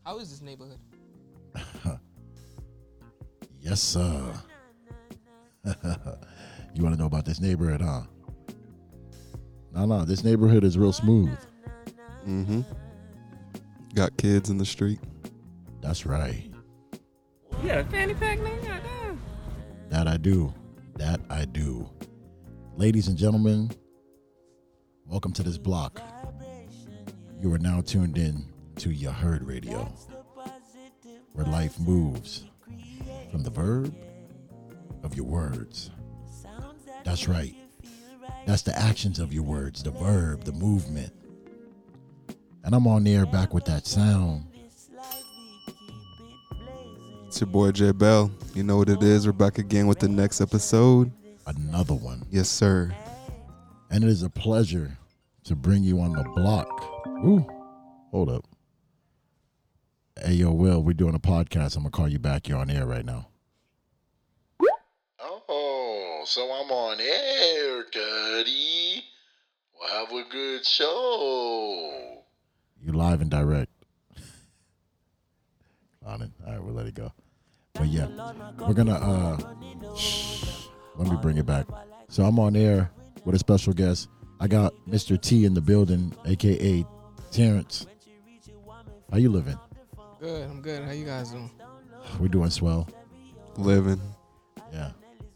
How is this neighborhood? Yes, sir. You want to know about this neighborhood, huh? No, this neighborhood is real smooth. Mm-hmm. Got kids in the street. That's right. You got a fanny pack, nigga? Goddamn. That I do. Ladies and gentlemen, welcome to this block. You are now tuned in to Your Heard Radio, where life moves from the verb of your words. That's right. That's the actions of your words, the verb, the movement. And I'm on there back with that sound. It's your boy J Bell. You know what it is. We're back again with the next episode. Another one. Yes, sir. And it is a pleasure to bring you on the block. Ooh, hold up. Hey, yo, Will, we're doing a podcast. I'm going to call you back. You're on air right now. Oh, so I'm on air, Daddy. Well, have a good show. You're live and direct. On it. All right, we'll let it go. But yeah, we're going to, let me bring it back. So I'm on air with a special guest. I got Mr. T in the building, a.k.a. Terrence. How you living? Good, I'm good. How you guys doing? We're doing swell. Living. Yeah.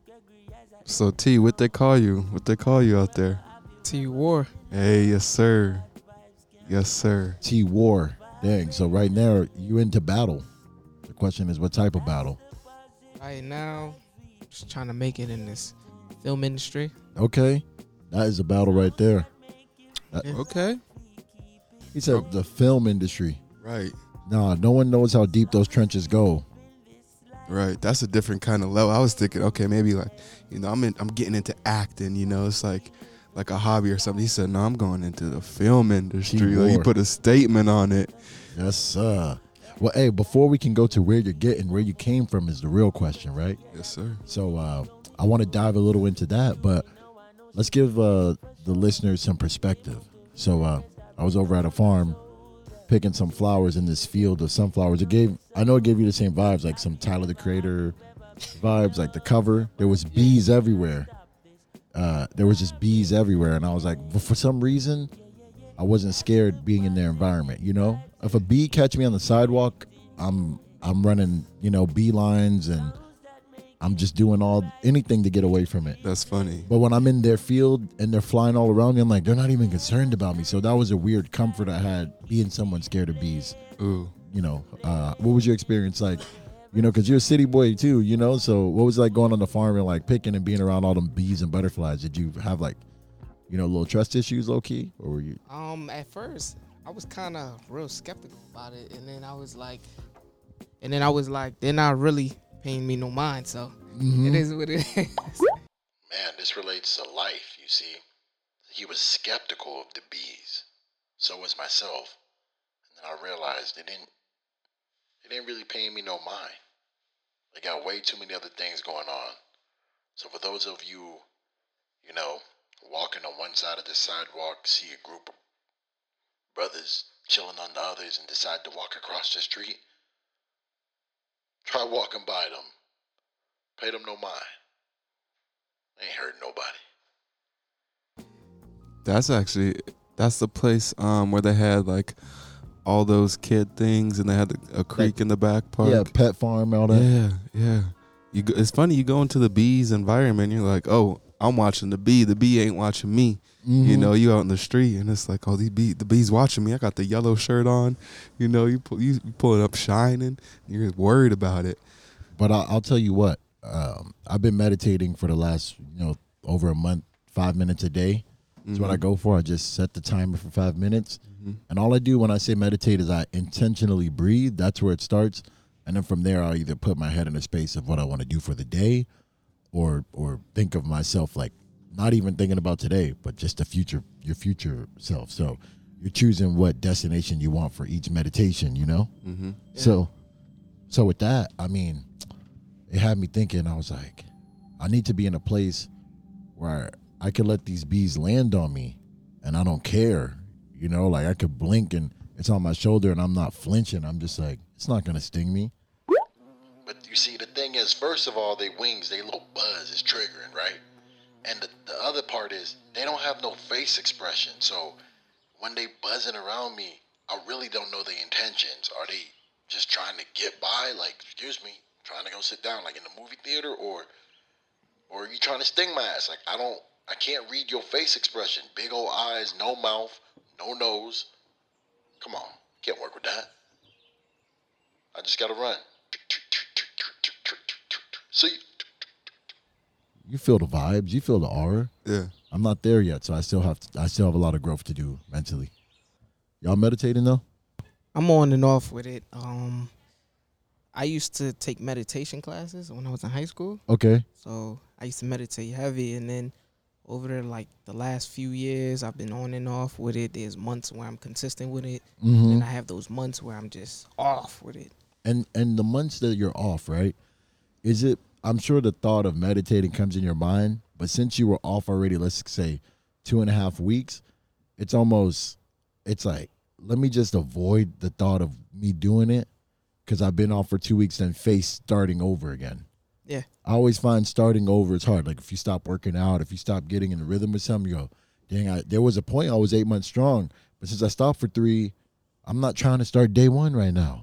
So T, what they call you? What they call you out there? T War. Hey, yes, sir. Yes, sir. T War. Dang. So right now, you into battle. The question is, what type of battle? Right now, just trying to make it in this film industry. Okay. That is a battle right there. Okay. He said the film industry. Right. Nah, no one knows how deep those trenches go. Right. That's a different kind of level. I was thinking, okay, maybe like, you know, I'm getting into acting, you know, it's like a hobby or something. He said, no, I'm going into the film industry. Like, he put a statement on it. Yes, sir. Well, hey, before we can go to where you're getting, where you came from is the real question, right? Yes, sir. So I want to dive a little into that, but let's give the listeners some perspective. So I was over at a farm picking some flowers in this field of sunflowers. I know it gave you the same vibes, like some Tyler the Creator vibes, like the cover. There was bees everywhere. There was just bees everywhere, and I was like, but for some reason, I wasn't scared being in their environment. You know, if a bee catch me on the sidewalk, I'm running, you know, beelines, and I'm just doing anything to get away from it. That's funny. But when I'm in their field and they're flying all around me, I'm like, they're not even concerned about me. So that was a weird comfort I had being someone scared of bees. Ooh. You know, what was your experience like? You know, because you're a city boy too, you know? So what was it like going on the farm and like picking and being around all them bees and butterflies? Did you have like, you know, little trust issues low key? Or were you? At first, I was kind of real skeptical about it. And then I was like, they're not really paying me no mind. So it is what it is. Man, this relates to life, you see. He was skeptical of the bees. So was myself. And then I realized they didn't really pay me no mind. They got way too many other things going on. So for those of you, you know, walking on one side of the sidewalk, see a group of brothers chilling on the others and decide to walk across the street, try walking by them. Pay them no mind. They ain't hurting nobody. That's the place where they had like all those kid things, and they had a creek in the back park. Yeah, pet farm, all that. Yeah. It's funny, you go into the bees environment, you're like, oh, I'm watching the bee. The bee ain't watching me. Mm-hmm. You know, you out in the street, and it's like, oh, the bee's watching me. I got the yellow shirt on. You know, you pull it up shining. You're worried about it. But I'll tell you what. I've been meditating for the last, you know, over a month, 5 minutes a day. That's what I go for. I just set the timer for 5 minutes. And all I do when I say meditate is I intentionally breathe. That's where it starts. And then from there, I'll either put my head in a space of what I want to do for the day or think of myself like not even thinking about today, but just your future self. So you're choosing what destination you want for each meditation, you know? Mm-hmm. Yeah. So with that, I mean, it had me thinking, I was like, I need to be in a place where I could let these bees land on me and I don't care, you know, like I could blink and it's on my shoulder and I'm not flinching. I'm just like, it's not gonna sting me. But you see, the thing is, first of all, they wings, they little buzz is triggering, right? And the other part is they don't have no face expression. So when they buzzing around me, I really don't know their intentions. Are they just trying to get by? Like, excuse me, trying to go sit down, like in the movie theater, or are you trying to sting my ass? Like, I can't read your face expression. Big old eyes, no mouth, no nose. Come on, can't work with that. I just gotta run. See? You feel the vibes, you feel the aura. Yeah. I'm not there yet, so I still have a lot of growth to do mentally. Y'all meditating though? I'm on and off with it. I used to take meditation classes when I was in high school. Okay. So I used to meditate heavy, and then over there, like the last few years, I've been on and off with it. There's months where I'm consistent with it, and I have those months where I'm just off with it. And the months that you're off, right? Is it? I'm sure the thought of meditating comes in your mind, but since you were off already, let's say 2.5 weeks, it's like, let me just avoid the thought of me doing it because I've been off for 2 weeks, then face starting over again. Yeah. I always find starting over is hard. Like if you stop working out, if you stop getting in the rhythm of something, you go, dang, there was a point I was 8 months strong, but since I stopped for 3, I'm not trying to start day 1 right now.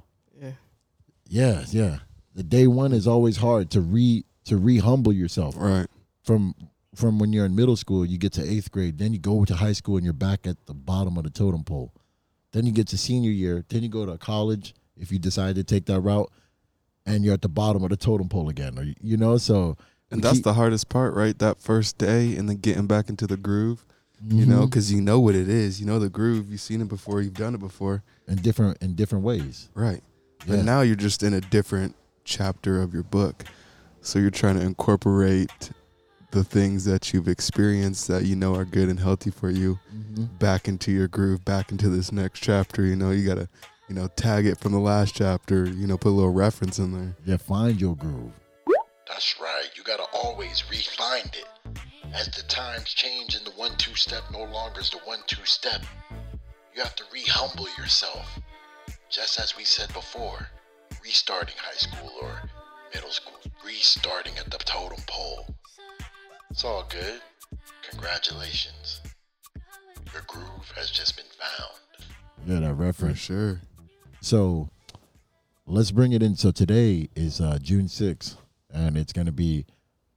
Yeah. Yeah. The day 1 is always hard to re-humble yourself. Right. From when you're in middle school, you get to 8th grade, then you go to high school and you're back at the bottom of the totem pole. Then you get to senior year, then you go to college if you decide to take that route, and you're at the bottom of the totem pole again. Or so. And that's the hardest part, right? That first day and then getting back into the groove, you know, because you know what it is. You know the groove. You've seen it before. You've done it before. In different ways. Right. Yeah. But now you're just in a different chapter of your book. So you're trying to incorporate the things that you've experienced that you know are good and healthy for you back into your groove, back into this next chapter. You know, you got to, tag it from the last chapter, put a little reference in there. Yeah, find your groove. That's right. You gotta always refine it. As the times change and the 1-2 step no longer is the 1-2 step, you have to re-humble yourself. Just as we said before, restarting high school or middle school, restarting at the totem pole. It's all good. Congratulations. Your groove has just been found. Yeah, that For reference. sure. So let's bring it in. So today is June 6th, and it's going to be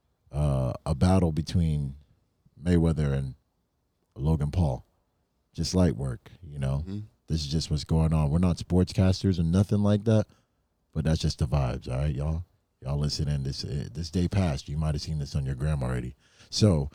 a battle between Mayweather and Logan Paul. Just light work, This is just what's going on. We're not sportscasters or nothing like that, but that's just the vibes, all right, y'all? Y'all listen in. This day passed. You might have seen this on your gram already. So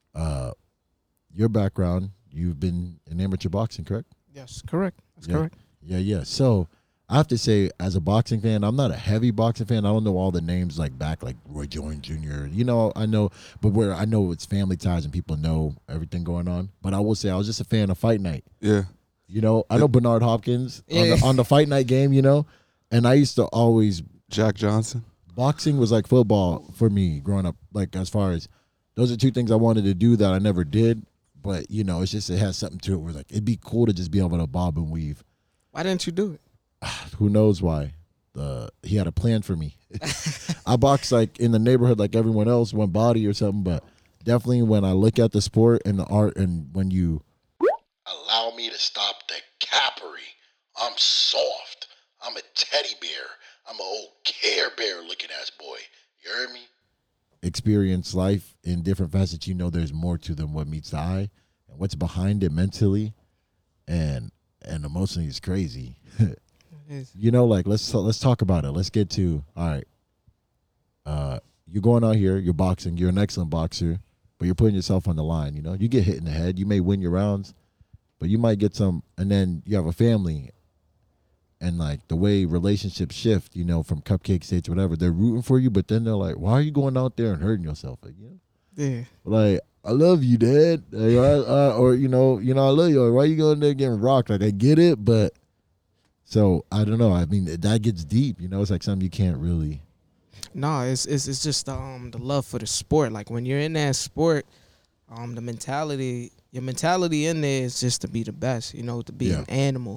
your background, you've been in amateur boxing, correct? Yes, correct. That's Yeah. correct. Yeah. So I have to say, as a boxing fan, I'm not a heavy boxing fan. I don't know all the names like Roy Jones Jr. I know, but where I know it's family ties and people know everything going on. But I will say I was just a fan of Fight Night. Yeah. I know Bernard Hopkins Yeah. on the Fight Night game, and I used to always, Jack Johnson. boxing was like football for me growing up. Like as far as those are 2 things I wanted to do that I never did. But, it's just, it has something to it where like, it'd be cool to just be able to bob and weave. Why didn't you do it? Who knows why? He had a plan for me. I box like in the neighborhood like everyone else, one body or something, but definitely when I look at the sport and the art and when you... Allow me to stop the cappery. I'm soft. I'm a teddy bear. I'm an old Care Bear looking ass boy. You heard me? experience life in different facets, there's more to than what meets the eye, and what's behind it mentally and emotionally is crazy. It is. Like let's talk about it. Let's get to, all right. You're going out here, you're boxing, you're an excellent boxer, but you're putting yourself on the line. You get hit in the head, you may win your rounds, but you might get some, and then you have a family. And like the way relationships shift, from cupcake stage, whatever, they're rooting for you, but then they're like, "Why are you going out there and hurting yourself?" Yeah. Like, I love you, Dad, or I love you. Or, why are you going there getting rocked? Like, I get it, but so I don't know. I mean, that gets deep. It's like something you can't really. No, it's just the love for the sport. Like when you're in that sport, your mentality in there is just to be the best. To be an animal.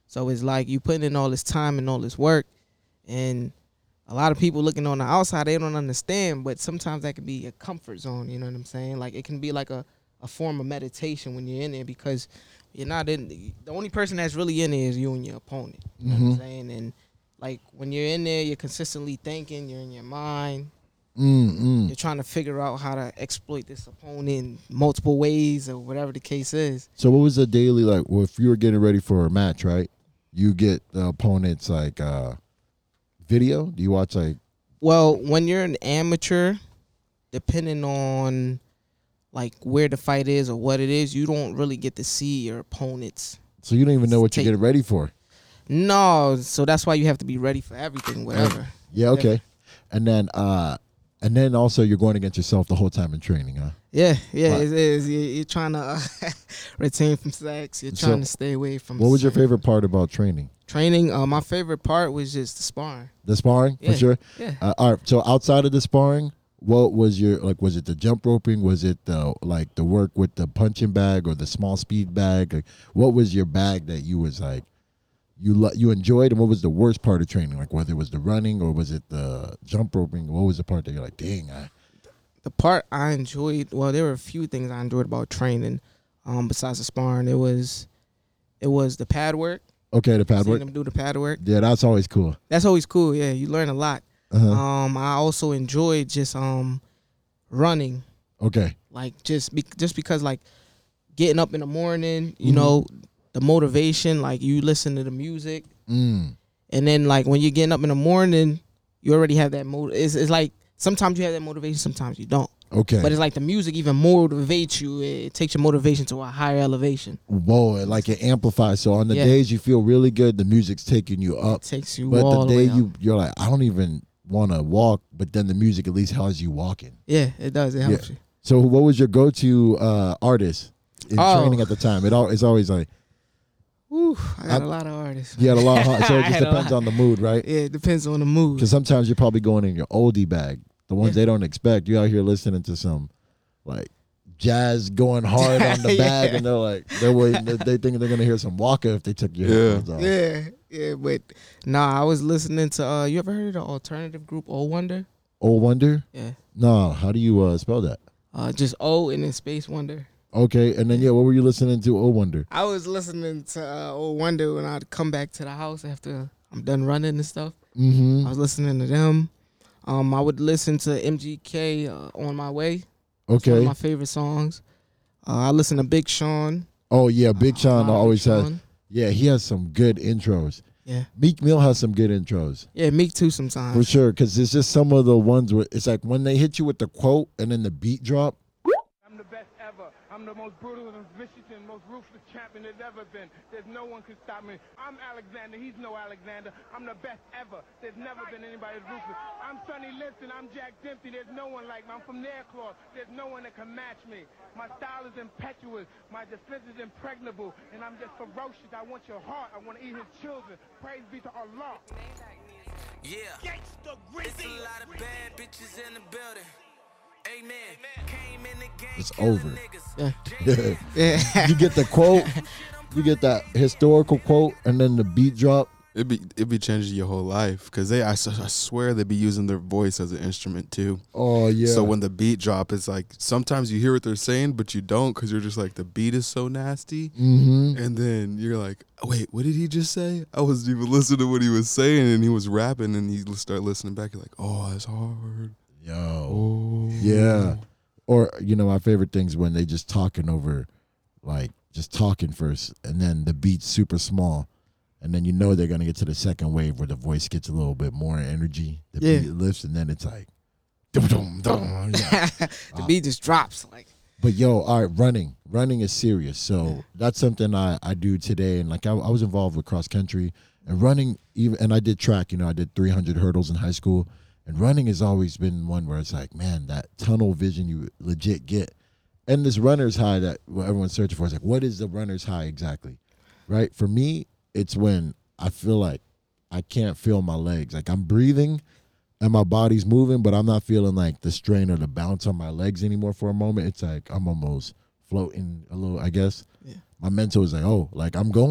So it's like you putting in all this time and all this work, and a lot of people looking on the outside, they don't understand, but sometimes that can be a comfort zone, you know what I'm saying? Like it can be like a form of meditation when you're in there, because you're not in, the only person that's really in there is you and your opponent, you know what I'm saying? And like when you're in there, you're consistently thinking, you're in your mind, you're trying to figure out how to exploit this opponent in multiple ways or whatever the case is. So what was the daily, like, well, if you were getting ready for a match, right? You get the opponent's like video? Do you watch like? Well, when you're an amateur, depending on like where the fight is or what it is, you don't really get to see your opponents. So you don't even know what you're getting ready for? No, so that's why you have to be ready for everything, whatever. Yeah, okay. And then also you're going against yourself the whole time in training, huh? Yeah, Right. it is. You're trying to retain from sex. You're trying to stay away from. What was your favorite part about training? Training, my favorite part was just the sparring. The sparring, Yeah, for sure? yeah. All right, so outside of the sparring, what was your, like, was it the jump roping? Was it the work with the punching bag or the small speed bag? Like, what was your bag that you was like, you enjoyed, and what was the worst part of training? Like, whether it was the running or was it the jump roping? What was the part that you're like, dang, The part I enjoyed, well, there were a few things I enjoyed about training. Besides the sparring, it was the pad work. Okay, the pad work. Seeing them do the pad work. Yeah, that's always cool. That's always cool. Yeah, you learn a lot. Uh-huh. I also enjoyed just running. Okay. Like just because like getting up in the morning, you know, the motivation. Like you listen to the music, and then like when you're getting up in the morning, you already have that It's like sometimes you have that motivation, sometimes you don't. Okay. But it's like the music even motivates you. It takes your motivation to a higher elevation. Whoa, like it amplifies. So on the days you feel really good, the music's taking you up. It takes you but all the the day way up. you're like, I don't even want to walk, but then the music at least has you walking. Yeah, it does. It helps you. So what was your go-to artist in training at the time? It's always like, Whew, I got a lot of artists. you had a lot of, so it just depends on the mood, right? Yeah, it depends on the mood. Because sometimes you're probably going in your oldie bag, the ones they don't expect. You're out here listening to some like jazz going hard on the bag, and they're like, they think they're gonna hear some Waka if they took your headphones off. Yeah, but nah, I was listening to you ever heard of the alternative group Old Wonder? Old Wonder? Yeah. No, how do you spell that? Just O and then space Wonder. Okay, and then what were you listening to? Old Wonder. I was listening to Old Wonder when I'd come back to the house after I'm done running and stuff. Mm-hmm. I was listening to them. I would listen to MGK On My Way. Okay. One of my favorite songs. I listen to Big Sean. Oh yeah, Big Sean always has. Sean. Yeah, he has some good intros. Yeah. Meek Mill has some good intros. Yeah, Meek too sometimes. For sure, because it's just some of the ones where it's like when they hit you with the quote and then the beat drop. I'm the best ever. I'm the most brutal and vicious and most ruthless champion there's ever been. There's no one can stop me. I'm Alexander. He's no Alexander. I'm the best ever. There's never been anybody as ruthless. I'm Sonny Liston. I'm Jack Dempsey. There's no one like me. I'm from Nairclaw. There's no one that can match me. My style is impetuous. My defense is impregnable. And I'm just ferocious. I want your heart. I want to eat his children. Praise be to Allah. Yeah. It's a lot of bad bitches in the building. Amen. Came in the game. It's over. Yeah. You get the quote, you get that historical quote, and then the beat drop. It'd be changing your whole life, because I swear they be using their voice as an instrument too. Oh yeah. So when the beat drop, it's like sometimes you hear what they're saying, but you don't, because you're just like, the beat is so nasty. Mm-hmm. And then you're like, wait, what did he just say? I wasn't even listening to what he was saying, and he was rapping, and you start listening back. You're like, oh, that's hard. Yo. Oh. Yeah. Or my favorite things when they just talking over, like just talking first, and then the beat's super small. And then they're going to get to the second wave where the voice gets a little bit more energy. The beat lifts, and then it's like, dum, dum, dum. The beat just drops. Like. But all right, running is serious. So that's something I do today. And like I was involved with cross country and running, and I did track. I did 300 hurdles in high school. And running has always been one where it's like, man, that tunnel vision you legit get. And this runner's high that everyone's searching for is like, what is the runner's high exactly? Right? For me, it's when I feel like I can't feel my legs. Like I'm breathing and my body's moving, but I'm not feeling like the strain or the bounce on my legs anymore for a moment. It's like I'm almost floating a little, I guess. Yeah. My mental is like, oh, like I'm going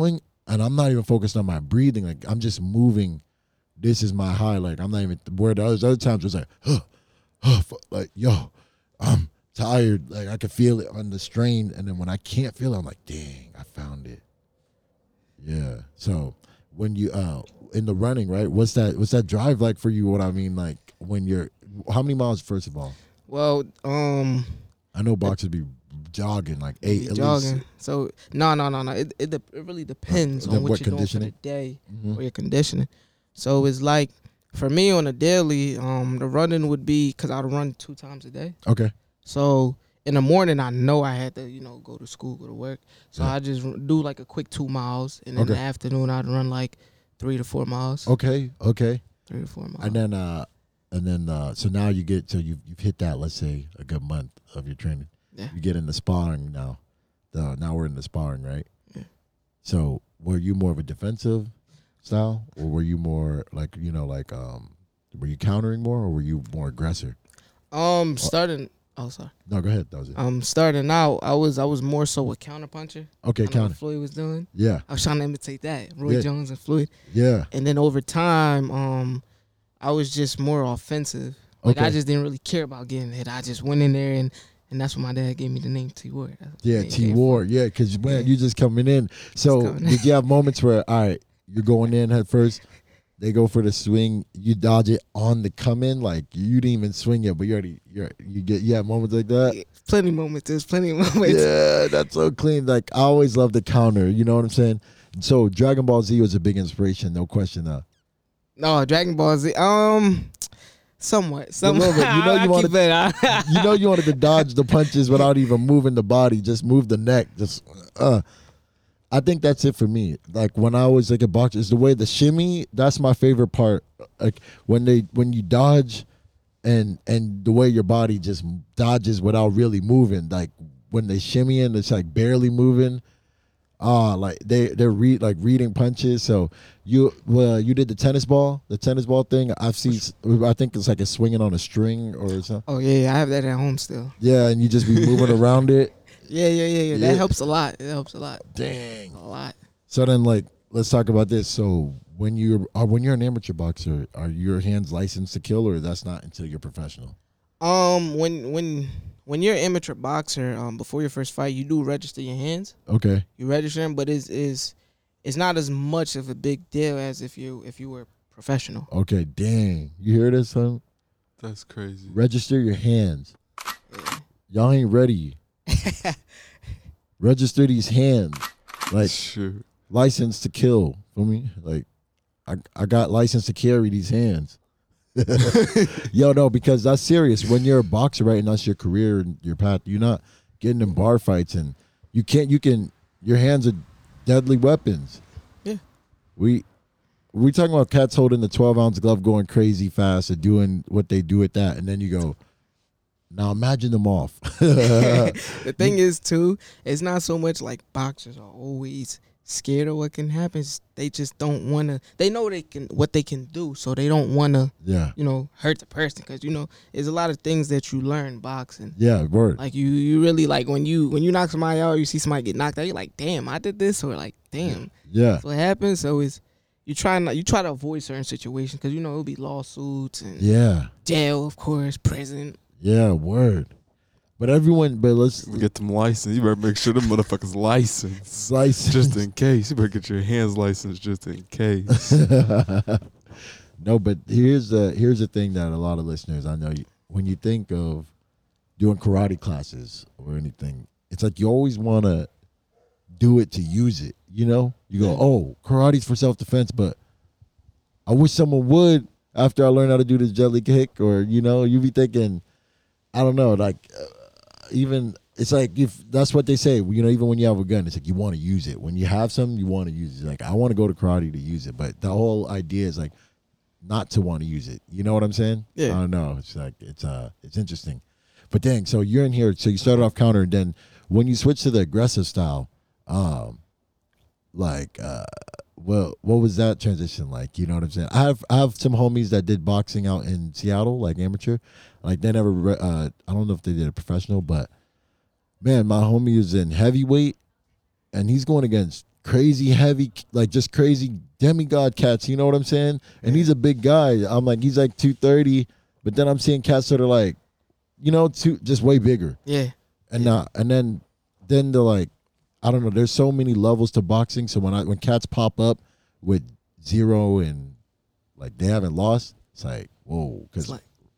and I'm not even focused on my breathing. Like I'm just moving. This is my high. Like I'm not even where the other times it was like, like yo, I'm tired. Like I could feel it on the strain, and then when I can't feel it, I'm like, dang, I found it. Yeah. So when you in the running, right? What's that drive like for you? What I mean, like when you're how many miles first of all? Well, I know boxers be jogging like 8 at jogging. least. So no. It really depends on what you're doing for the day or your conditioning. So it's like for me on a daily, the running would be because I would run 2 times a day. Okay. So in the morning, I know I had to, go to school, go to work. So I just do like a quick 2 miles, and in the afternoon, I'd run like 3 to 4 miles. Okay. 3 to 4 miles. And then, so now you get to you've hit that. Let's say a good month of your training. Yeah. You get in the sparring now. Now we're in the sparring, right? Yeah. So were you more of a defensive style, or were you more like were you countering more, or were you more aggressor? Starting. Oh, sorry. No, go ahead. That was it. Starting out, I was more so a counterpuncher. Okay, I know what Floyd was doing. Yeah. I was trying to imitate that, Roy Jones and Floyd. Yeah. And then over time, I was just more offensive. Like I just didn't really care about getting hit. I just went in there and that's when my dad gave me the name T-Ward. Yeah, T-Ward. Yeah, because man, you just coming in. So did you have moments where, all right, you're going in head first, they go for the swing, you dodge it on the come in, like you didn't even swing yet, but you have moments like that? Yeah, plenty of moments. There's plenty of moments. Yeah, that's so clean. Like I always love the counter, you know what I'm saying? So Dragon Ball Z was a big inspiration, no question. No, Dragon Ball Z. Somewhat. A little bit. You wanted to dodge the punches without even moving the body. Just move the neck. I think that's it for me. Like when I was like a boxer, is the way the shimmy. That's my favorite part. Like when you dodge, and the way your body just dodges without really moving. Like when they shimmy in, it's like barely moving. Like they're reading punches. So you did the tennis ball thing. I think it's like a swinging on a string or something. Oh yeah, I have that at home still. Yeah, and you just be moving around it. Yeah. That helps a lot. It helps a lot. Dang, a lot. So then, like, let's talk about this. So when you're an amateur boxer, are your hands licensed to kill, or that's not until you're professional? When you're an amateur boxer, before your first fight, you do register your hands. Okay. You register them, but it's not as much of a big deal as if you were professional. Okay, dang. You hear this, son? That's crazy. Register your hands. Yeah. Y'all ain't ready. Register these hands. Like, sure. License to kill. Feel me? Like, I got license to carry these hands. Yo, no, because that's serious. When you're a boxer, right, and that's your career and your path, you're not getting in bar fights, and your hands are deadly weapons. Yeah. We talking about cats holding the 12-ounce glove going crazy fast and doing what they do with that, and then you go, now imagine them off. The thing is, too, it's not so much like boxers are always scared of what can happen. They just don't want to. They know what they can do, so they don't want to. Yeah. Hurt the person, because there's a lot of things that you learn boxing. Yeah, word. Like you really like when you knock somebody out, or you see somebody get knocked out, you're like, damn, I did this, or like, damn. Yeah. That's what happens. So you try to avoid certain situations, because it'll be lawsuits and jail, of course, prison. Yeah, word. But let's get them licensed. You better make sure them motherfuckers licensed. Just in case. You better get your hands licensed just in case. No, but here's the thing that a lot of listeners, I know, when you think of doing karate classes or anything, it's like you always want to do it to use it, You go, oh, karate's for self-defense, but I wish someone would after I learned how to do this jelly kick, or, you be thinking, I don't know, like, even it's like, if that's what they say, even when you have a gun, it's like you want to use it. When you have something, you want to use it. Like, I want to go to karate to use it, but the whole idea is like not to want to use it. You know what I'm saying? Yeah. I don't know. It's like it's interesting. But dang, so you're in here. So you started off counter, and then when you switch to the aggressive style, what was that transition like? You know what I'm saying? I have some homies that did boxing out in Seattle, like amateur. Like they never, I don't know if they did a professional, but man, my homie is in heavyweight, and he's going against crazy heavy, like just crazy demigod cats. You know what I'm saying? And he's a big guy. I'm like, he's like 230, but then I'm seeing cats that are like, just way bigger. Yeah. And then they're like, I don't know. There's so many levels to boxing. So when cats pop up with 0 and like they haven't lost, it's like, whoa, because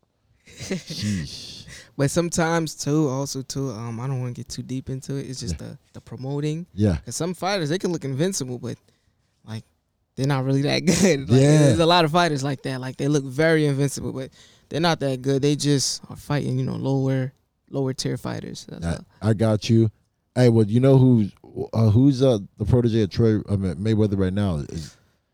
sheesh. But sometimes too, I don't want to get too deep into it. It's just the promoting. Yeah. Because some fighters, they can look invincible, but like they're not really that good. Like, Yeah. There's a lot of fighters like that. Like they look very invincible, but they're not that good. They just are fighting, lower tier fighters. I got you. Hey, well, you know who's the protege of Mayweather right now? Is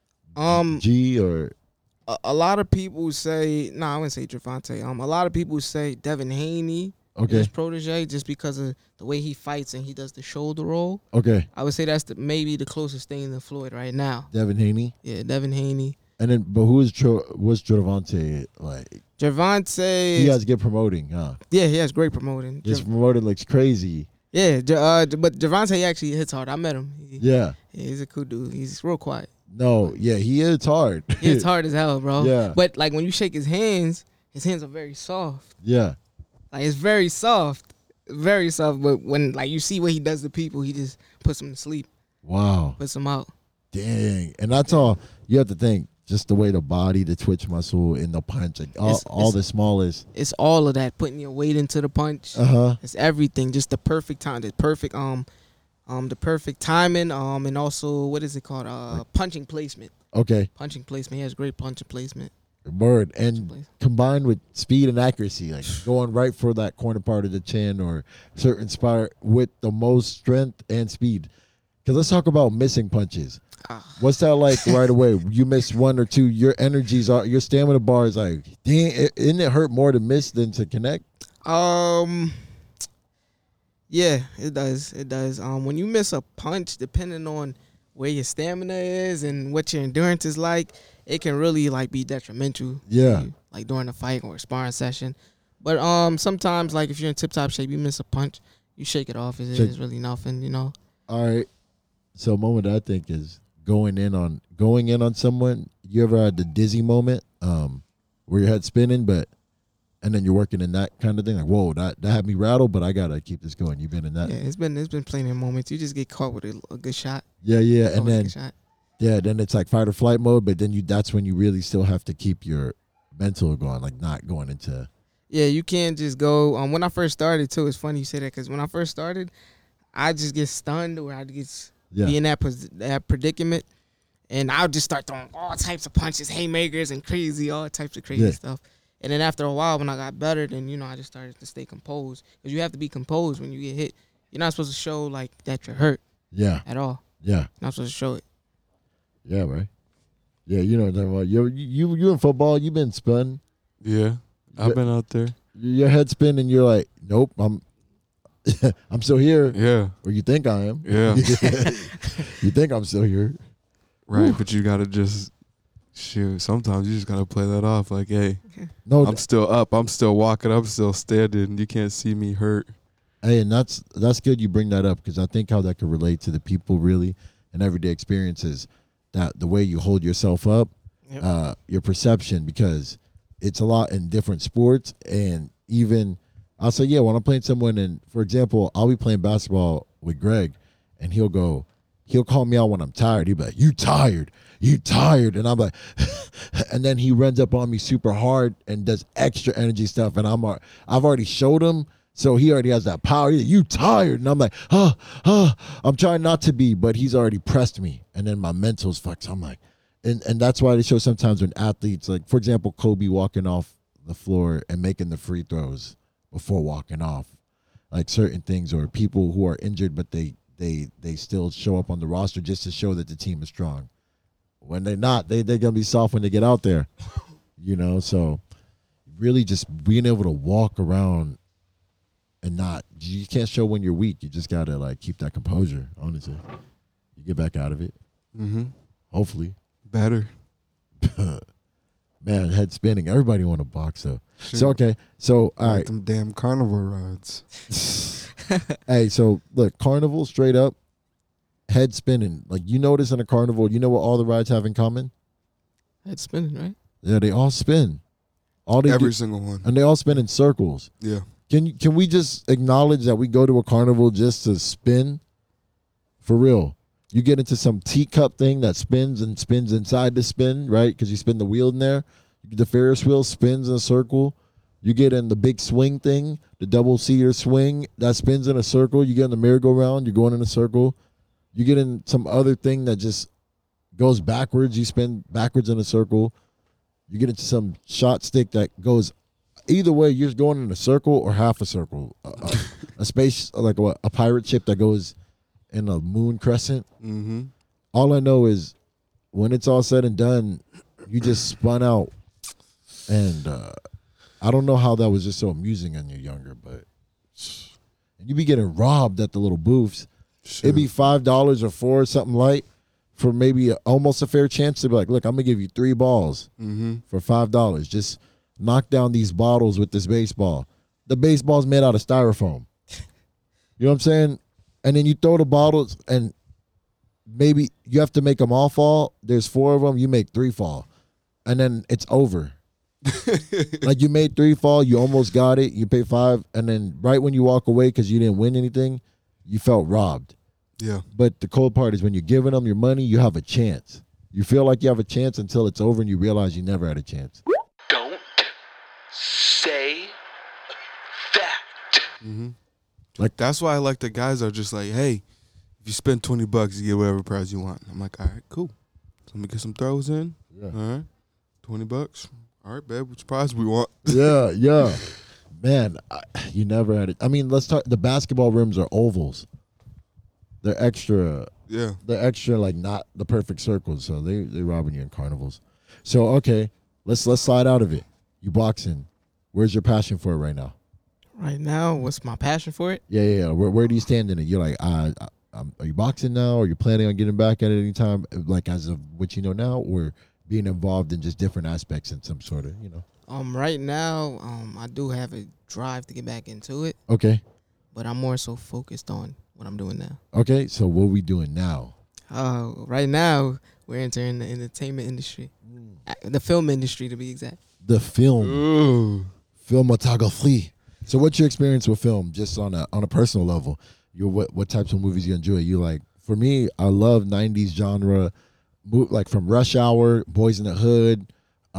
G or a lot of people say I wouldn't say Gervonta. A lot of people say Devin Haney is his protege just because of the way he fights and he does the shoulder roll. Okay. I would say that's maybe the closest thing to Floyd right now. Devin Haney. Yeah, Devin Haney. And then, but what's Gervonta like? Gervonta. He has good promoting, huh? Yeah, he has great promoting. His promoting looks crazy. Yeah, but Gervonta actually hits hard. I met him. Yeah, he's a cool dude. He's real quiet. No, yeah, he is hard. He hits hard as hell, bro. Yeah. But like when you shake his hands are very soft. Yeah. Like it's very soft. Very soft. But when like you see what he does to people, he just puts them to sleep. Wow. Puts them out. Dang. And that's all you have to think. Just the way the body, the twitch muscle, and the punch, like all the smallest. It's all of that. Putting your weight into the punch. It's everything. Just the perfect time. The perfect the perfect timing. And also what is it called? Punching placement. Okay. Punching placement. He has great punching placement. Word. And combined with speed and accuracy, like going right for that corner part of the chin or certain spot with the most strength and speed. Because let's talk about missing punches. What's that like right away? You miss one or two, your your stamina bar is like, dang, isn't it hurt more to miss than to connect? Yeah, it does. It does. When you miss a punch, depending on where your stamina is and what your endurance is like, it can really like be detrimental. Yeah. To you, like during a fight or a sparring session. But sometimes like if you're in tip top shape, you miss a punch, you shake it off. It's really nothing, All right. So a moment I think is going in on someone. You ever had the dizzy moment where your head's spinning, and then you're working in that kind of thing, like, whoa, that had me rattled, but I gotta keep this going. You've been in that? Yeah, it's been plenty of moments. You just get caught with a good shot. Yeah, and then it's like fight or flight mode, but then that's when you really still have to keep your mental going, like not going into. Yeah, you can't just go. When I first started too, it's funny you say that because when I first started, I just get stunned or I get be in that predicament, and I'll just start throwing all types of punches, haymakers, and all types of crazy stuff. And then after a while, when I got better, then I just started to stay composed because you have to be composed when you get hit. You're not supposed to show like that you're hurt. Yeah. At all. Yeah. You're not supposed to show it. Yeah, right. Yeah, you know what I'm talking about. You in football, you've been spun. Yeah, I've been out there. Your head spin, and you're like, nope, I'm still here. Yeah. Or you think I am. Yeah. You think I'm still here. Right, but you got to just, shoot, sometimes you just got to play that off. Like, hey, no, I'm still up. I'm still walking. I'm still standing. You can't see me hurt. Hey, and that's good you bring that up because I think how that could relate to the people really and everyday experiences, that the way you hold yourself up, your perception, because it's a lot in different sports. And even I'll say, when I'm playing someone, and for example, I'll be playing basketball with Greg, and he'll call me out when I'm tired. He'll be like, you tired. And I'm like, and then he runs up on me super hard and does extra energy stuff. And I've already showed him. So he already has that power. He's like, you tired. And I'm like, I'm trying not to be, but he's already pressed me. And then my mental's fucked. So I'm like, and that's why they show sometimes when athletes, like, for example, Kobe walking off the floor and making the free throws before walking off, like certain things, or people who are injured, but they still show up on the roster just to show that the team is strong. When they're not, they're going to be soft when they get out there, so really just being able to walk around and you can't show when you're weak. You just got to like keep that composure, honestly. You get back out of it. Mm-hmm. Hopefully. Better. Man, head spinning. Everybody want to box though. Sure. So, okay. So, all right. Them damn carnival rides. Hey, so look, carnival straight up. head spinning. Like, you notice in a carnival, you know what all the rides have in common? Head spinning, right? Yeah, they all spin. Every single one. And they all spin in circles. Yeah. Can we just acknowledge that we go to a carnival just to spin? For real. You get into some teacup thing that spins and spins inside the spin, right? Because you spin the wheel in there. The Ferris wheel spins in a circle. You get in the big swing thing, the double-seater swing that spins in a circle. You get in the merry-go-round, you're going in a circle. You get in some other thing that just goes backwards. You spin backwards in a circle. You get into some shot stick that goes either way. You're going in a circle or half a circle. A space, like a pirate ship that goes in a moon crescent. Mm-hmm. All I know is when it's all said and done, you just spun out. And I don't know how that was just so amusing when you're younger, but you be getting robbed at the little booths. Sure. It'd be $5 or $4, something light, for maybe almost a fair chance to be like, look, I'm going to give you 3 balls for $5. Just knock down these bottles with this baseball. The baseball's made out of styrofoam. You know what I'm saying? And then you throw the bottles, and maybe you have to make them all fall. There's 4 of them. You make 3 fall. And then it's over. Like, you made 3 fall. You almost got it. You pay 5. And then right when you walk away because you didn't win anything, you felt robbed. Yeah. But the cold part is when you're giving them your money, you have a chance. You feel like you have a chance until it's over and you realize you never had a chance. Don't say that. Mm-hmm. Like, that's why I like the guys that are just like, hey, if you spend $20, you get whatever prize you want. I'm like, all right, cool. So let me get some throws in. Yeah. All right. $20. All right, babe, which prize we want? Yeah. Man, you never had it. I mean, let's talk. The basketball rims are ovals. They're extra. Yeah. They're extra, like, not the perfect circles. So they robbing you in carnivals. So, okay, let's slide out of it. You boxing. Where's your passion for it right now? Right now, what's my passion for it? Yeah. Where do you stand in it? You're like, are you boxing now? Or are you planning on getting back at it anytime, like as of what you know now, or being involved in just different aspects in some sort of, Right now, I do have a drive to get back into it, Okay. but I'm more so focused on what I'm doing now. Okay. So what are we doing now? Right now, we're entering the entertainment industry, the film industry to be exact. The film. Ooh. Filmography. So what's your experience with film, just on a personal level? What types of movies you enjoy? You like, for me, I love 90s genre, like from Rush Hour, Boys in the Hood,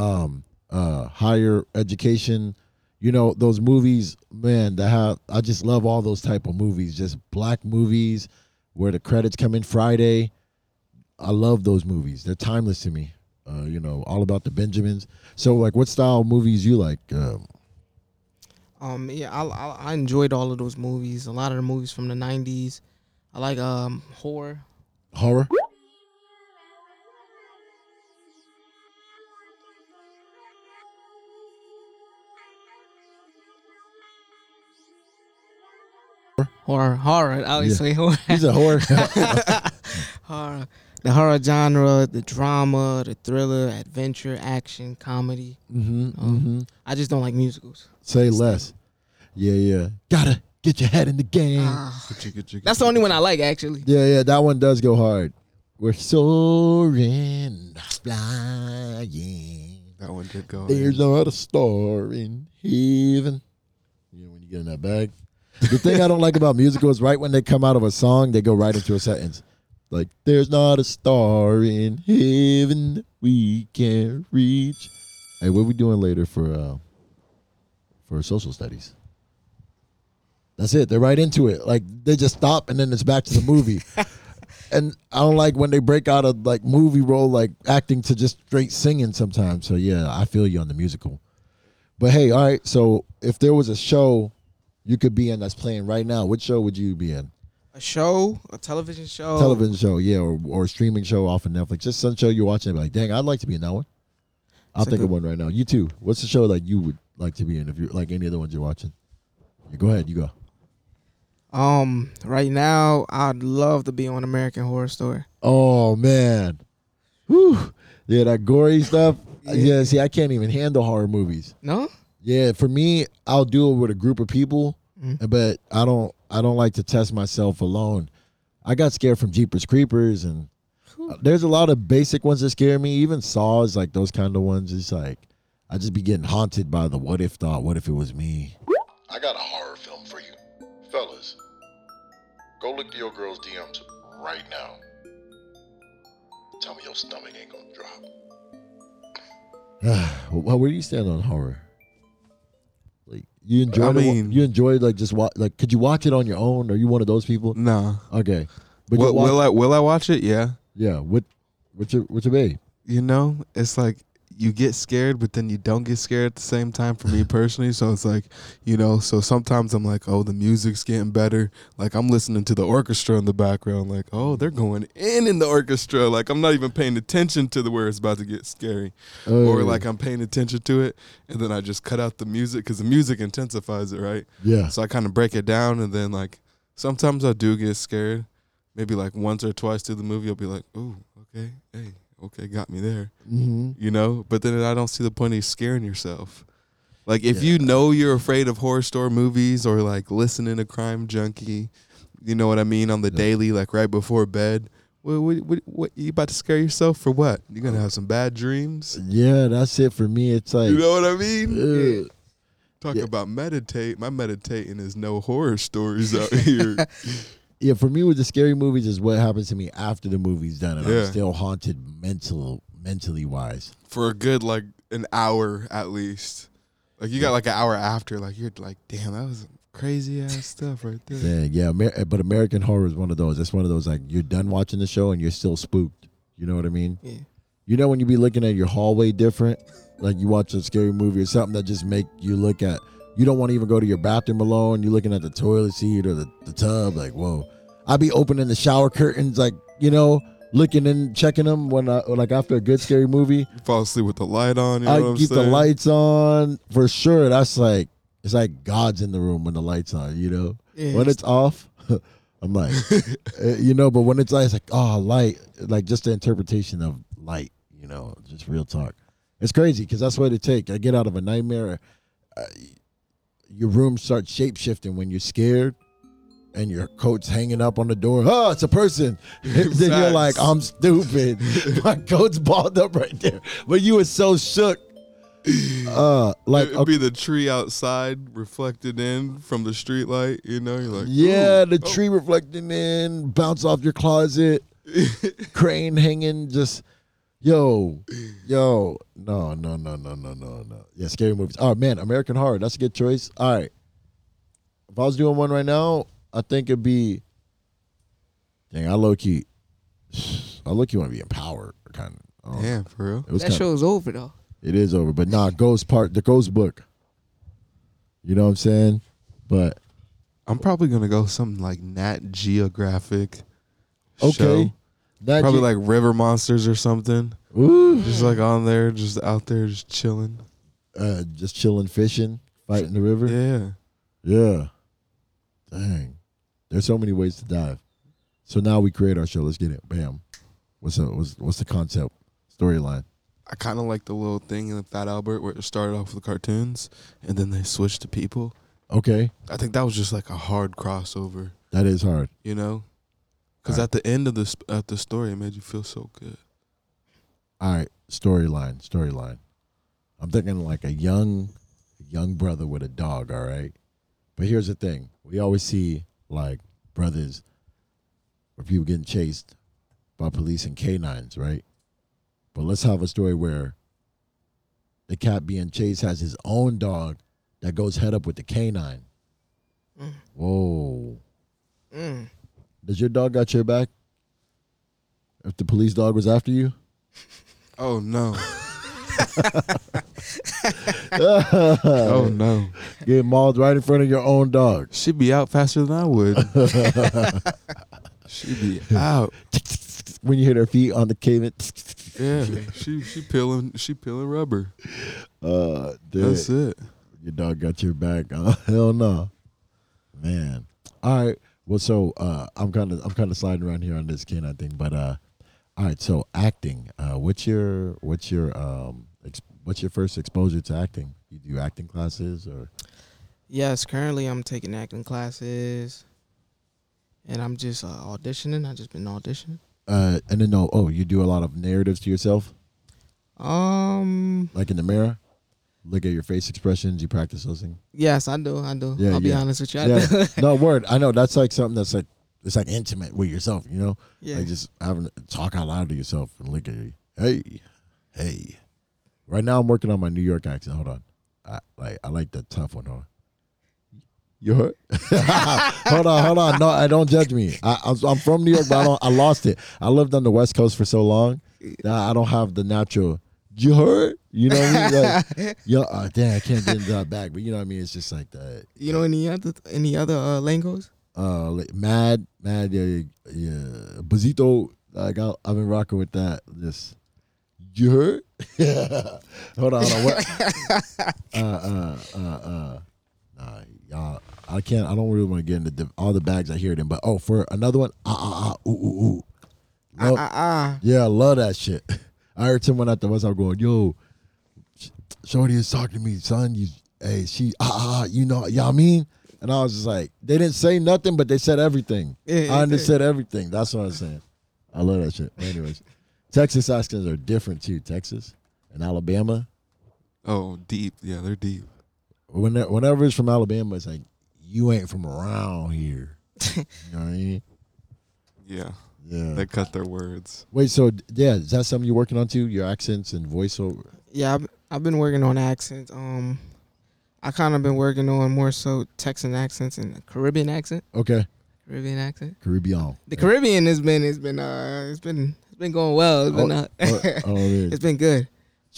Higher Education. Those movies, man, I just love all those type of movies, just black movies where the credits come in Friday. I love those movies. They're timeless to me. All about the Benjamins. So, like, what style of movies you like? I enjoyed all of those movies. A lot of the movies from the 90s. I like horror. Horror? Horror. I always say horror. He's a horror. Horror. The horror genre, the drama, the thriller, adventure, action, comedy. I just don't like musicals. Say less. Yeah. Gotta get your head in the game. That's the only one I like, actually. Yeah, that one does go hard. We're soaring, flying. That one did go. There's not a star in heaven. When you get in that bag. The thing I don't like about musicals, right when they come out of a song, they go right into a sentence. Like, there's not a star in heaven we can't reach. Hey, what are we doing later for social studies? That's it. They're right into it. Like, they just stop and then it's back to the movie. And I don't like when they break out of, like, movie role, like acting, to just straight singing sometimes. So, yeah, I feel you on the musical. But, hey, all right, so if there was a show you could be in that's playing right now, which show would you be in? A show, a television show. Television show, yeah, or a streaming show off of Netflix. Just some show you're watching and be like, dang, I'd like to be in that one. I'll think of one right now. You too. What's the show that you would like to be in if you're like any of the ones you're watching? Yeah, go ahead, you go. Right now, I'd love to be on American Horror Story. Oh man. Whew. Yeah, that gory stuff. Yeah, see, I can't even handle horror movies. No? Yeah, for me, I'll do it with a group of people, but I don't like to test myself alone. I got scared from Jeepers Creepers, and there's a lot of basic ones that scare me. Even Saws, like those kind of ones. It's like I just be getting haunted by the what if thought. What if it was me? I got a horror film for you. Fellas, go look through your girl's DMs right now. Tell me your stomach ain't gonna drop. Well, where do you stand on horror? Like you enjoy? mean- you enjoy like just watch? Like, could you watch it on your own? Are you one of those people? Nah. Okay, but Will I watch it? Yeah. Yeah. What's your babe? You know, it's like you get scared, but then you don't get scared at the same time for me personally. So it's like, you know, so sometimes I'm like, oh, the music's getting better. Like I'm listening to the orchestra in the background. Like, oh, they're going in the orchestra. Like I'm not even paying attention to where it's about to get scary. Or like I'm paying attention to it. And then I just cut out the music because the music intensifies it, right? Yeah. So I kind of break it down. And then like sometimes I do get scared. Maybe like once or twice through the movie, I'll be like, ooh, okay, hey. Okay, got me there. Mm-hmm. You know, but then I don't see the point of scaring yourself. Like if you know you're afraid of horror story movies or like listening to Crime Junkie, you know what I mean, on the daily, like right before bed. What you about to scare yourself for? What you're gonna have some bad dreams? Yeah, that's it for me. It's like You know what I mean? ugh. Talk Yeah. about meditate. My meditating is no horror stories out here. Yeah, for me with the scary movies is what happens to me after the movie's done, and Yeah. I'm still haunted mentally wise. For a good like an hour at least. Like you got like an hour after, like you're like, damn, that was crazy ass stuff right there. Yeah. But American Horror is one of those. It's one of those like you're done watching the show and you're still spooked. You know what I mean? Yeah. You know when you be looking at your hallway different, like you watch a scary movie or something that just make you look at. You don't want to even go to your bathroom alone. You're looking at the toilet seat or the tub, like, whoa. I be opening the shower curtains, like, you know, looking and checking them when like after a good scary movie. You fall asleep with the light on. You know what I I'm keep the saying? lights on for sure. That's like, it's like God's in the room when the lights on, you know? Yeah, When it's off, I'm like, you know, but when it's like, oh, light, like just the interpretation of light, you know, just real talk. It's crazy because that's what it takes. I get out of a nightmare. Your room starts shape shifting when you're scared, and your coat's hanging up on the door. Oh, it's a person. Then you're like, I'm stupid. My coat's balled up right there. But you were so shook. Like It'd be the tree outside reflected in from the street light. You know, you're like, yeah, ooh, the tree reflecting in, bounce off your closet, crane hanging, just yo, no. Yeah, scary movies. Oh man, American Horror. That's a good choice. All right, if I was doing one right now, I think it'd be. Dang, I low key want to be empowered, kind of. Damn, for real. It was That kinda, show's over though. It is over, but nah, the Ghost book. You know what I'm saying? But I'm probably gonna go something like Nat Geographic. okay, Show. That Probably you- like River Monsters or something. Ooh. Just like on there, just out there, just chilling. Just chilling, fishing, fighting the river. Yeah. Yeah. Dang. There's so many ways to dive. So now we create our show. Let's get it. Bam. What's up? What's the concept? Storyline. I kind of like the little thing in Fat Albert where it started off with cartoons and then they switched to people. Okay. I think that was just like a hard crossover, That is hard. you know? Because All right. at the end of the story, it made you feel so good. All right. Storyline. I'm thinking like a young brother with a dog, all right? But here's the thing. We always see like brothers or people getting chased by police and canines, right? But let's have a story where the cat being chased has his own dog that goes head up with the canine. Mm. Whoa. Mm. Does your dog got your back? If the police dog was after you? Oh, no. Oh, no. Get mauled right in front of your own dog. She'd be out faster than I would. She'd be out. When you hear their feet on the pavement. Yeah, she peeling rubber. Dude, That's it. your dog got your back. Hell no, man. All right. Well, so I'm kind of sliding around here on this canine thing, but all right. So acting. What's your first exposure to acting? You do acting classes or? Yes, currently I'm taking acting classes, and I'm just auditioning. I just been auditioning. And then you do a lot of narratives to yourself, like in the mirror. Look at your face expressions. You practice those things. Yes, I do. I do. Yeah, I'll be honest with you. I Yeah. do. No word. I know that's like something that's like it's like intimate with yourself. You know, Yeah. like just having talk out loud to yourself and look at you. Hey. Right now I'm working on my New York accent. Hold on. I like the tough one. Hold on. You heard? hold on. No, don't judge me. I'm from New York, but I lost it. I lived on the West Coast for so long that I don't have the natural. You heard? You know what I mean? Like, damn, I can't get that back. But you know what I mean? It's just like that. You know any other lingos? Like mad, yeah. Buzito, like I've been rocking with that. This, you heard? Hold on. What? Nah, y'all. I don't really want to get into all the bags I hear them. But for another one, ooh. Yeah, I love that shit. I heard someone at the West Side going, yo, Shorty is talking to me, son. You know what I mean? And I was just like, they didn't say nothing, but they said everything. Yeah, I understood everything. That's what I'm saying. I love that shit. Anyways, Texas accents are different too. Texas and Alabama. Oh, deep. Yeah, they're deep. Whenever it's from Alabama, it's like, you ain't from around here. You know what I mean? Yeah. Yeah. They cut their words. Wait, so yeah, is that something you're working on too? Your accents and voiceover? Yeah, I've been working on accents. I kind of been working on more so Texan accents and Caribbean accent. Okay. Caribbean accent. Caribbean. The Caribbean has been going well. It's been good.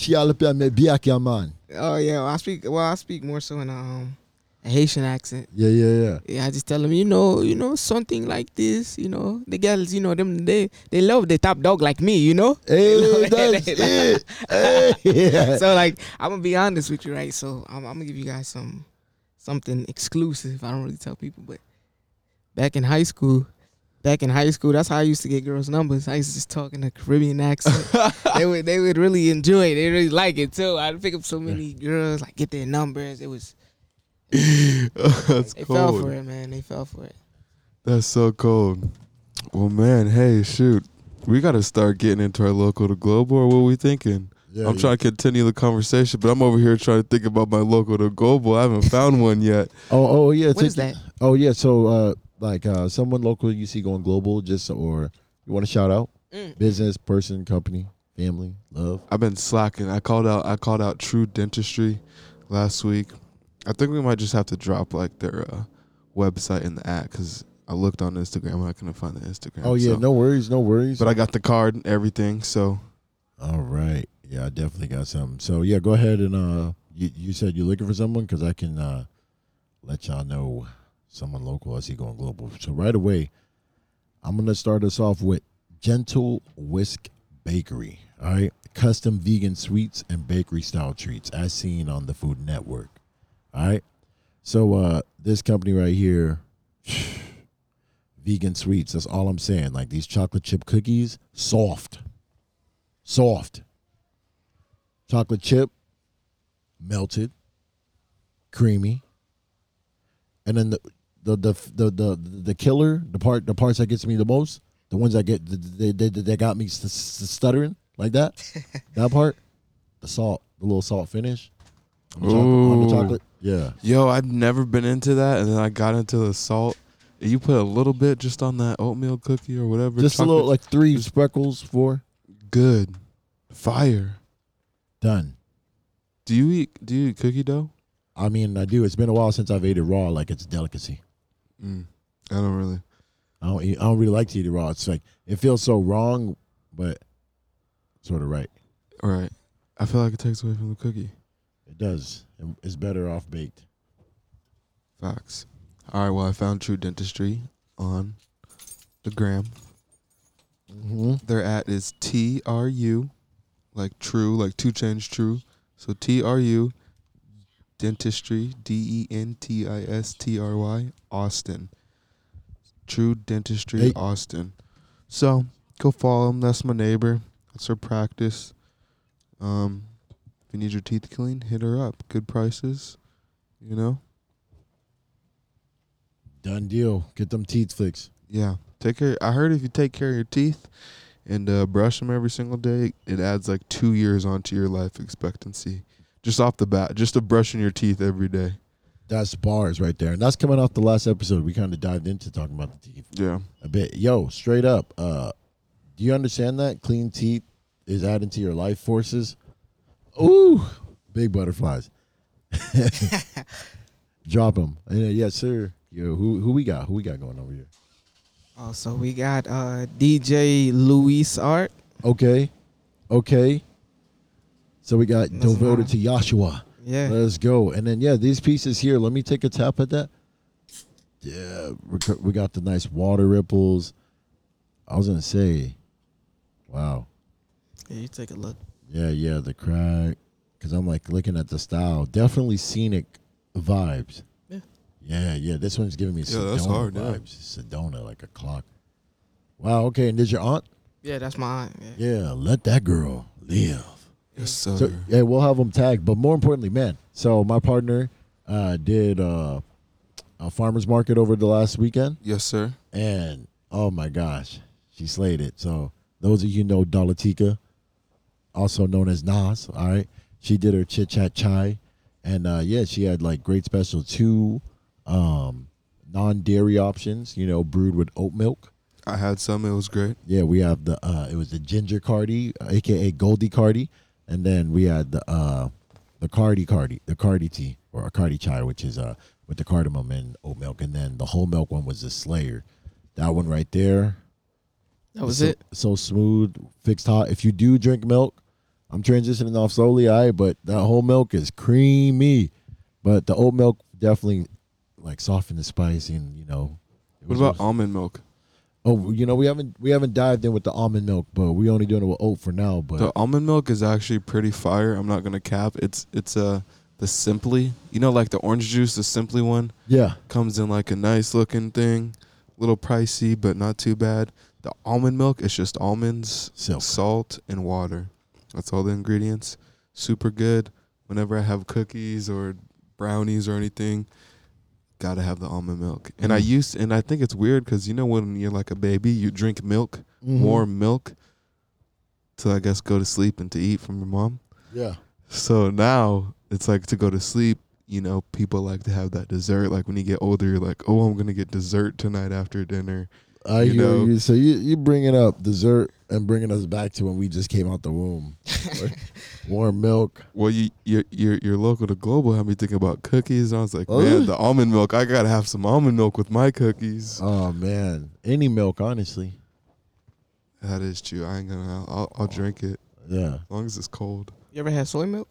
Oh yeah, I speak more so in a Haitian accent. Yeah. Yeah, I just tell them, you know, something like this, you know. The girls, you know, they love the top dog like me, you know. Hey, that's it. Hey. So like, I'm gonna be honest with you, right? So I'm gonna give you guys something exclusive. I don't really tell people, but back in high school, that's how I used to get girls' numbers. I used to just talk in a Caribbean accent. they would really enjoy it. They really like it too. I'd pick up so many girls, like get their numbers. It was. That's They cold. fell for it, man. They fell for it. That's so cold. Well, man, hey, shoot. We got to start getting into our local to global, or what are we thinking? Yeah, I'm trying to continue the conversation, but I'm over here trying to think about my local to global. I haven't found one yet. Oh yeah. What is that? Oh yeah. So someone local you see going global, or you want to shout out business, person, company, family, love. I've been slacking. I called out True Dentistry last week. I think we might just have to drop like their website in the app because I looked on Instagram and I couldn't find the Instagram. Oh yeah, so. no worries. But I got the card and everything, so. All right. Yeah, I definitely got something. So yeah, go ahead and you said you're looking for someone because I can let y'all know someone local as he going global. So right away, I'm gonna start us off with Gentle Whisk Bakery. All right, custom vegan sweets and bakery style treats as seen on the Food Network. All right, so this company right here, vegan sweets. That's all I'm saying. Like these chocolate chip cookies, soft. Chocolate chip, melted, creamy, and then the killer, the parts that gets me the most, the ones that they got me stuttering like that, that part, the little salt finish on the chocolate. Yeah. Yo, I've never been into that, and then I got into the salt. You put a little bit just on that oatmeal cookie or whatever. Just chocolate. a little, like 3 sprinkles, 4. Good. Fire. Done. Do you eat cookie dough? I mean, I do. It's been a while since I've ate it raw, like it's a delicacy. I don't really. I don't really like to eat it raw. It's like it feels so wrong, but sort of right. All right. I feel like it takes away from the cookie. It does. It's better off baked. Facts. All right. Well, I found True Dentistry on the gram. Mm-hmm. Their at is TRU, like true, like 2 Chainz True. So TRU Dentistry, DENTISTRY, Austin. True Dentistry, Hey. Austin. So go follow them. That's my neighbor. That's her practice. If you need your teeth clean, hit her up. Good prices, you know. Done deal. Get them teeth fixed. Yeah. Take care. I heard if you take care of your teeth and brush them every single day, it adds like 2 years onto your life expectancy. Just off the bat, just to brushing your teeth every day. That's bars right there. And that's coming off the last episode. We kind of dived into talking about the teeth Yeah. a bit. Yo, straight up, do you understand that clean teeth is adding to your life forces? Ooh, big butterflies. Drop them. Yes, sir. Yo, who we got? Who we got going over here? Oh, so we got DJ Luis Art. Okay. So we got That's devoted mine. to Joshua. Yeah. Let's go. And then, these pieces here, let me take a tap at that. Yeah, we got the nice water ripples. I was going to say, wow. Yeah, you take a look. Yeah, the crack. Because I'm like looking at the style. Definitely scenic vibes. Yeah. This one's giving me Sedona that's hard, yeah. vibes. Sedona, like a clock. Wow, okay. And did your aunt? Yeah, that's my aunt. Yeah. Yeah, let that girl live. Yes, sir. So, yeah, we'll have them tagged. But more importantly, man, so my partner did a farmer's market over the last weekend. Yes, sir. And, oh, my gosh, she slayed it. So those of you know Dalatika, also known as Nas, all right? She did her Chit Chat Chai. And, she had, like, great special 2 non-dairy options, brewed with oat milk. I had some. It was great. Yeah, we have it was the ginger Cardi, a.k.a. Goldie Cardi. And then we had the Cardi tea, or a Cardi chai, which is with the cardamom and oat milk. And then the whole milk one was the Slayer. That one right there. That was it. So smooth, fixed hot. If you do drink milk, I'm transitioning off slowly, but that whole milk is creamy. But the oat milk definitely like softened the spice, and What about almond milk? Oh, we haven't dived in with the almond milk, but we only doing it with oat for now. But The almond milk is actually pretty fire. I'm not gonna cap. It's the Simply, like the orange juice, the Simply one. yeah, Comes in like a nice looking thing, little pricey but not too bad. The almond milk is just almonds, Silk. salt, and water. That's all the ingredients. Super good. Whenever I have cookies or brownies or anything, gotta have the almond milk. And I think it's weird because when you're like a baby, you drink milk, warm milk, to I guess go to sleep and to eat from your mom. yeah. So now it's like to go to sleep. People like to have that dessert. Like when you get older, you're like, oh, I'm gonna get dessert tonight after dinner. I hear you. So you bringing up dessert and bringing us back to when we just came out the womb. Warm milk. Well, you're local to global. Had me thinking about cookies. And I was like, man, the almond milk. I gotta have some almond milk with my cookies. Oh man, any milk, honestly. That is true. I ain't gonna. I'll drink it Yeah, as long as it's cold. You ever had soy milk?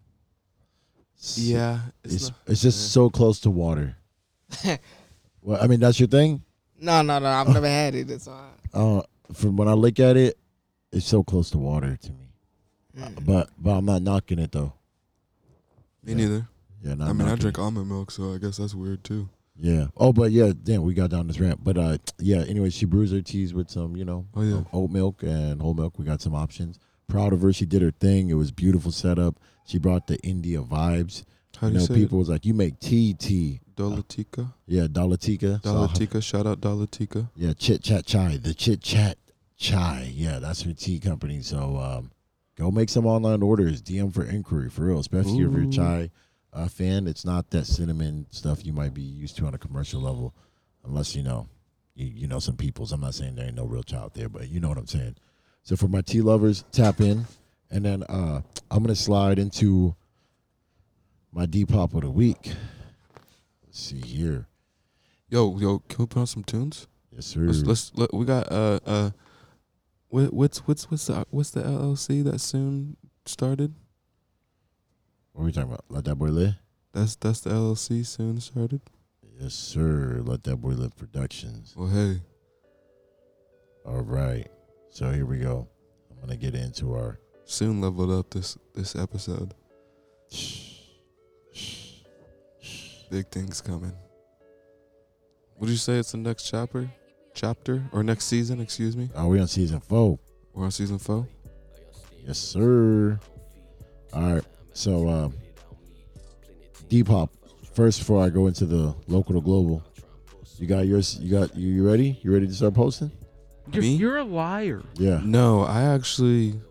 Yeah, it's just so close to water. Well, I mean, that's your thing. No. I've never had it. That's all. From when I look at it, it's so close to water to me. But I'm not knocking it though. Me neither. Yeah, I mean, I drink almond milk, so I guess that's weird too. Yeah. Oh, but yeah, damn, we got down this ramp. But anyway, she brews her teas with some, oat milk and whole milk. We got some options. Proud of her. She did her thing. It was beautiful setup. She brought the India vibes. How do you say people it? was like, you make tea. Dalatika. Yeah, Dalatika. Dalatika. Shout out Dalatika. Yeah, Chit Chat Chai. The Chit Chat Chai. Yeah, that's her tea company. So go make some online orders. DM for inquiry, for real. Especially if you're a chai fan. It's not that cinnamon stuff you might be used to on a commercial level. Unless, you know some peoples. I'm not saying there ain't no real chai out there, but you know what I'm saying. So for my tea lovers, tap in. And then I'm going to slide into my Depop of the week. Let's see here. Yo, can we put on some tunes? Yes, sir. Let's we got what's the LLC that soon started? What are we talking about? Let That Boy Live? That's the LLC soon started. Yes, sir. Let That Boy Live Productions. Well, hey. All right. So here we go. I'm going to get into our... Soon leveled up this episode. Big things coming. Would you say it's the next chapter or next season? Excuse me. Are we on season 4? We're on season 4. Yes, sir. All right. So, Depop. First, before I go into the local to global, You got yours. You ready? You ready to start posting? Me? You're a liar. Yeah. No, I actually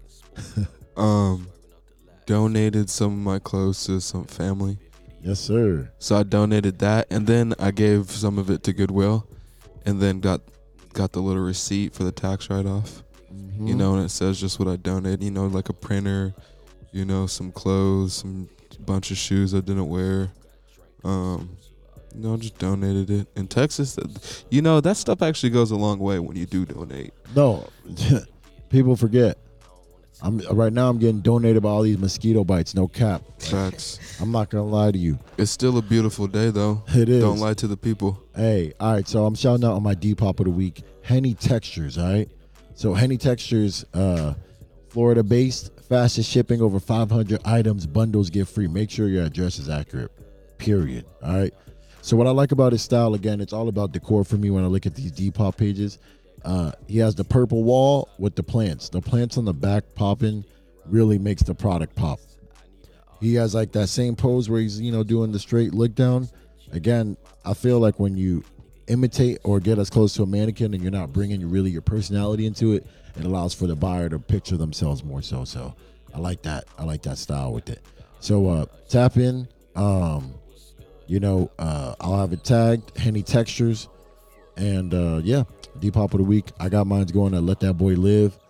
donated some of my clothes to some family. Yes, sir. So I donated that, and then I gave some of it to Goodwill, and then got the little receipt for the tax write-off. You know, and it says just what I donated. You know, like a printer, you know, some clothes, some bunch of shoes I didn't wear. You know, just donated it. In Texas, you know, that stuff actually goes a long way when you do donate. No, people forget. Right now I'm getting donated by all these mosquito bites. No cap. Facts. I'm not gonna lie to you. It's still a beautiful day, though. It is. Don't lie to the people. Hey, all right. So I'm shouting out on my Depop of the week, Henny Textures. All right. So Henny Textures, Florida-based, fastest shipping, over 500 items, bundles get free. Make sure your address is accurate. Period. All right. So what I like about his style, again, it's all about decor for me when I look at these Depop pages. He has the purple wall with the plants. The plants on the back popping really makes the product pop. He has like that same pose where he's, you know, doing the straight look down. Again, I feel like when you imitate or get as close to a mannequin and you're not bringing really your personality into it, it allows for the buyer to picture themselves more so. So I like that. I like that style with it. So tap in. You know, I'll have it tagged, Henny Textures. And yeah, Depop of the week. I got mine going to Let That Boy Live.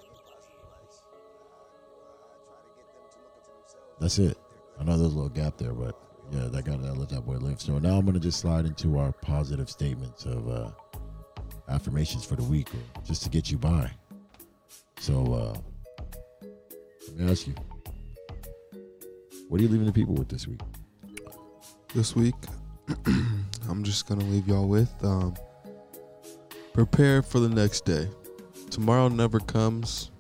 That's it. I know there's a little gap there, but yeah, that got to Let That Boy Live. So now I'm going to just slide into our positive statements of affirmations for the week, just to get you by. So let me ask you, what are you leaving the people with this week? This week, I'm just going to leave y'all with prepare for the next day. Tomorrow never comes,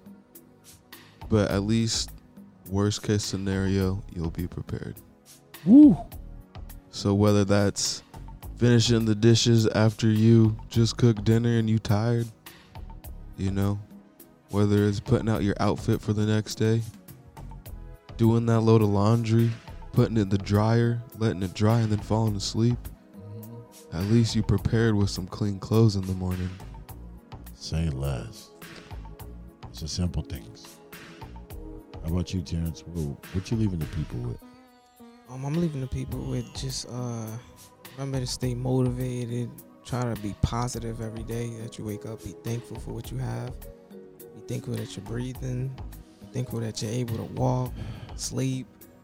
but at least worst case scenario, you'll be prepared. Woo! So whether that's finishing the dishes after you just cooked dinner and you tired, you know, whether it's putting out your outfit for the next day, doing that load of laundry, putting it in the dryer, letting it dry, and then falling asleep, at least you prepared with some clean clothes in the morning. Say less. It's the simple things. How about you, Terrence? What you leaving the people with? I'm leaving the people with just remember to stay motivated. Try to be positive every day that you wake up. Be thankful for what you have. Be thankful that you're breathing. Be thankful that you're able to walk, sleep,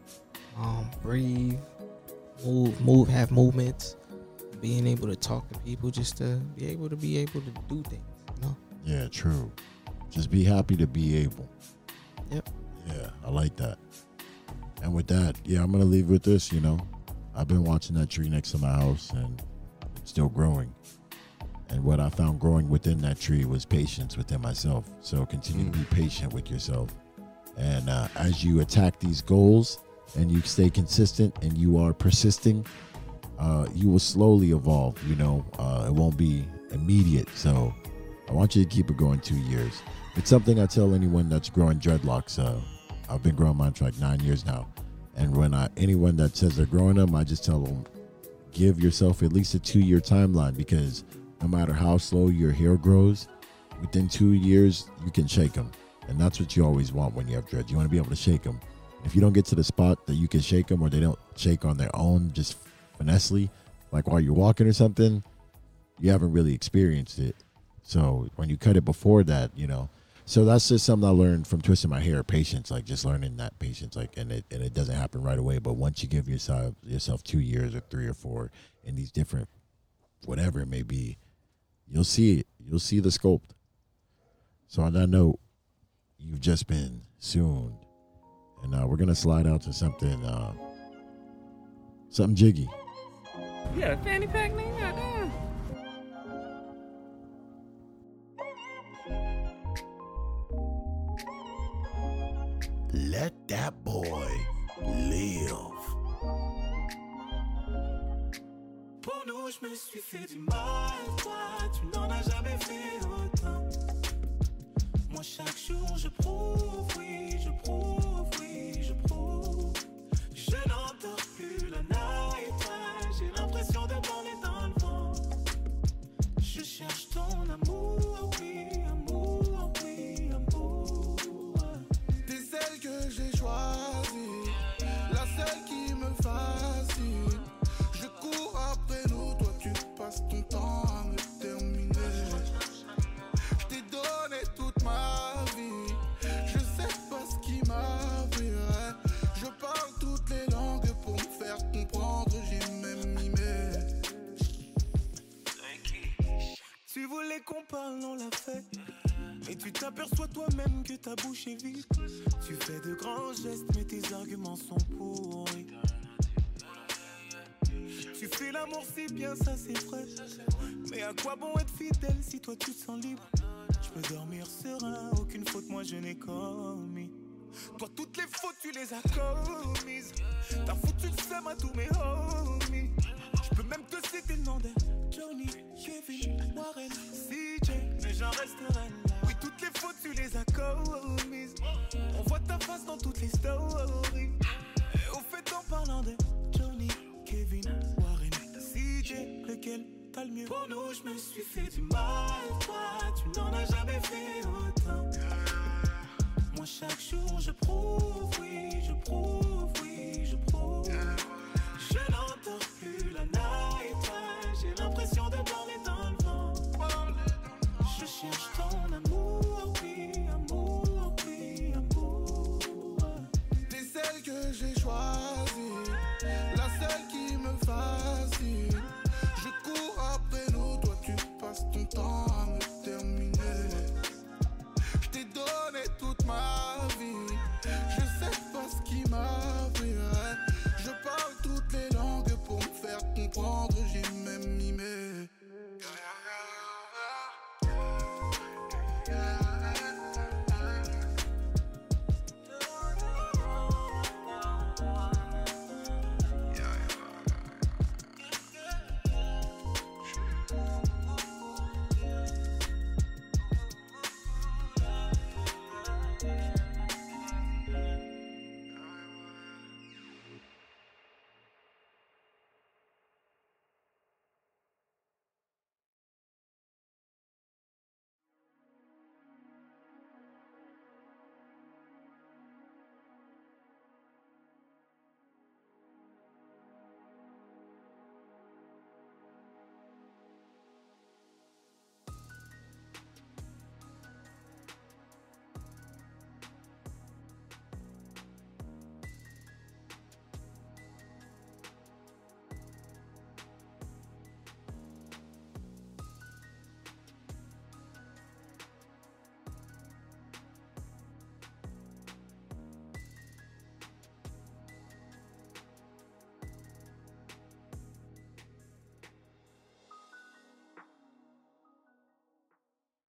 breathe, move, have movements. Being able to talk to people, just to be able to do things. You know? Yeah, true. Just be happy to be able. Yep. Yeah, I like that. And with that, yeah, I'm gonna leave with this. You know, I've been watching that tree next to my house, and it's still growing. And what I found growing within that tree was patience within myself. So continue to be patient with yourself. And as you attack these goals and you stay consistent and you are persisting, you will slowly evolve. You know, it won't be immediate. So I want you to keep it going 2 years. It's something I tell anyone that's growing dreadlocks. I've been growing mine for like 9 years now. And when anyone that says they're growing them, I just tell them, give yourself at least a 2-year timeline, because no matter how slow your hair grows, within 2 years, you can shake them. And that's what you always want when you have dreads. You want to be able to shake them. If you don't get to the spot that you can shake them, or they don't shake on their own, just finessely, like while you're walking or something, you haven't really experienced it. So when you cut it before that, you know. So that's just something I learned from twisting my hair, patience, like just learning that patience, like, and it doesn't happen right away. But once you give yourself 2 years or 3 or 4 in these different, whatever it may be, you'll see it. You'll see the sculpt. So on that note, you've just been sooned. And we're going to slide out to something jiggy. You got a fanny pack, nigga? Goddamn. Let that boy live. Pour nous, je me suis fait du mal. Toi, tu n'en as jamais fait autant. Moi, chaque jour, je prouve, oui, je prouve, oui, je prouve. Je n'entends plus la night. J'ai l'impression de voler dans le vent. que j'ai choisie, la seule qui me fascine. Je cours après nous, toi tu passes ton temps à me terminer. Je t'ai donné toute ma vie, je sais pas ce qui m'arriverait. Je parle toutes les langues pour me faire comprendre, j'ai même mimé. Tu voulais qu'on parle, on l'a fait. Mais tu t'aperçois toi-même que ta bouche est vide. Tu fais de grands gestes, mais tes arguments sont pourris. Tu fais l'amour si bien, ça c'est vrai. Mais à quoi bon être fidèle si toi tu te sens libre? Je peux dormir serein, aucune faute moi je n'ai commis. Toi toutes les fautes tu les as commises. T'as foutu le seum à tous mes homies. Je peux même te citer le nom de Johnny, Kevin, Warren, CJ, mais j'en resterai là. Oui, toutes les fautes tu les as commises. On voit ta face dans toutes les stories. Et au fait en parlant de Johnny, Kevin, Warren, CJ, lequel t'as le mieux? Pour nous je me suis fait du mal. Toi tu n'en as jamais fait autant. Moi chaque jour je prouve, oui, je prouve, oui, je prouve.